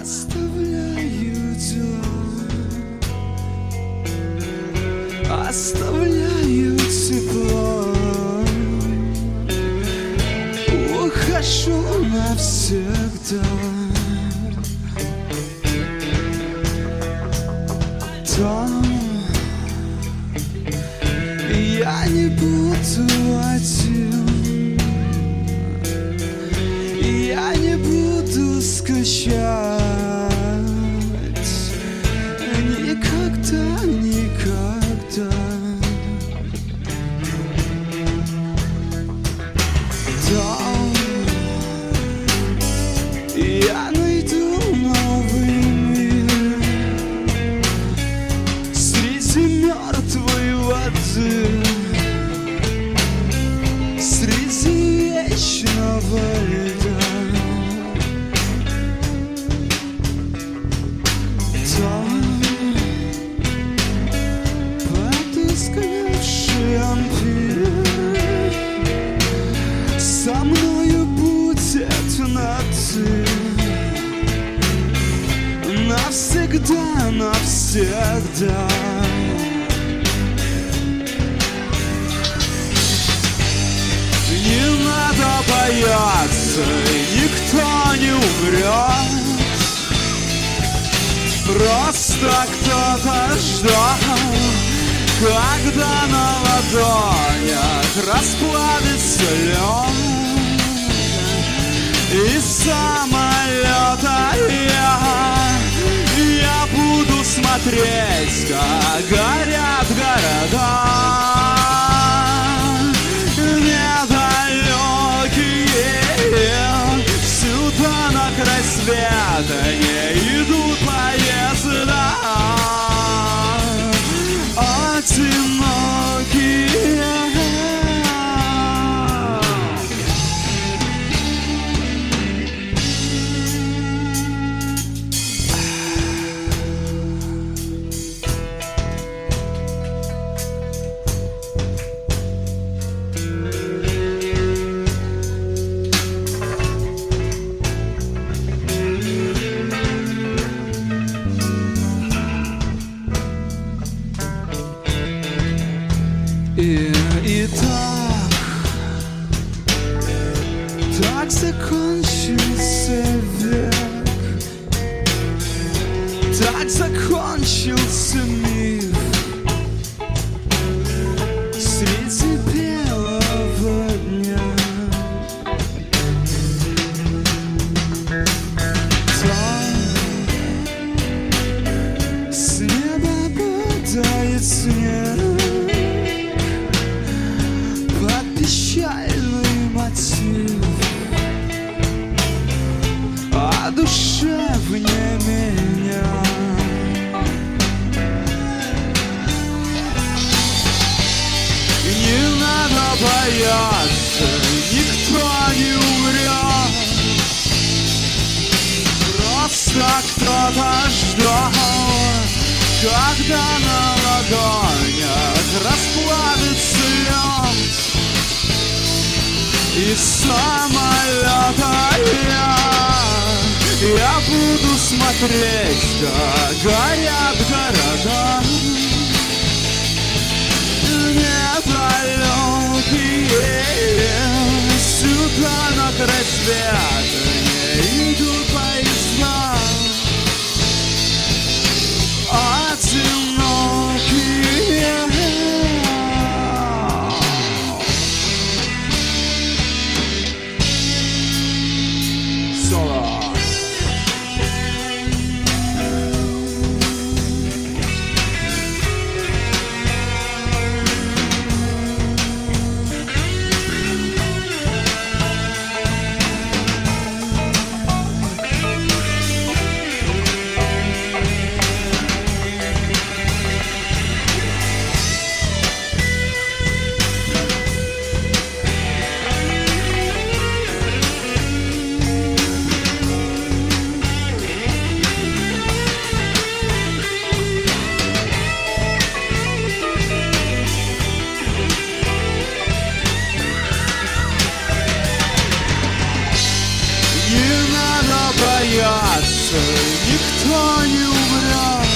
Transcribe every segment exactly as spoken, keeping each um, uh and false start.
Оставляю дела, оставляю тепло, ухожу навсегда. Там я не буду один, я не буду скучать никогда, никогда. Там я найду новый мир среди мертвой воды, среди вечного льда. Там потускневший ампир со мною будет на ты, навсегда, навсегда. Не надо бояться, никто не умрет, просто кто-то ждал, когда на ладонях расплавится лед. Из самолета я, я буду смотреть, как горят города недалекие. Сюда на край света не идут поезда, одинокие. И, и так, так закончился век, так закончился мир среди белого дня. Там с неба падает снег, печальный мотив, а душевнее меня. Не надо бояться, никто не умрет, просто кто-то ждал, когда на ладонях расплавится лед. Из самолета я, я буду смотреть, как горят города недалекие. Сюда на край света не идут поезда, одинокие. Соло. сердце никто не умрет.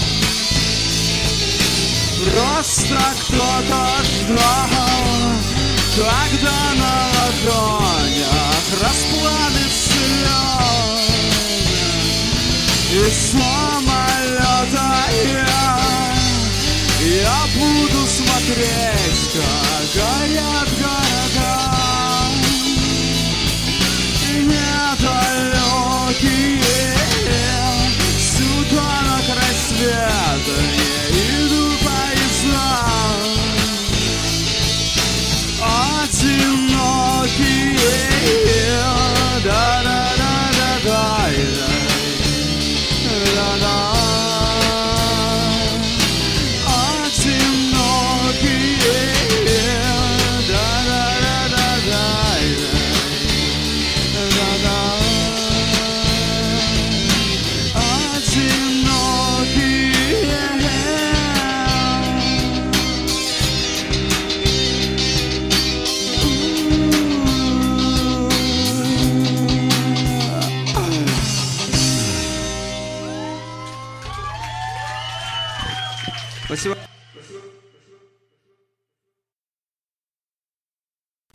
Просто кто-то ждал, когда на ладонях расплавится лед. И самолета я, я буду смотреть, как горят города. Недалекие сюда на край света не идут поезда. Одинокие, да-да-да-да-да, да-да. Спасибо.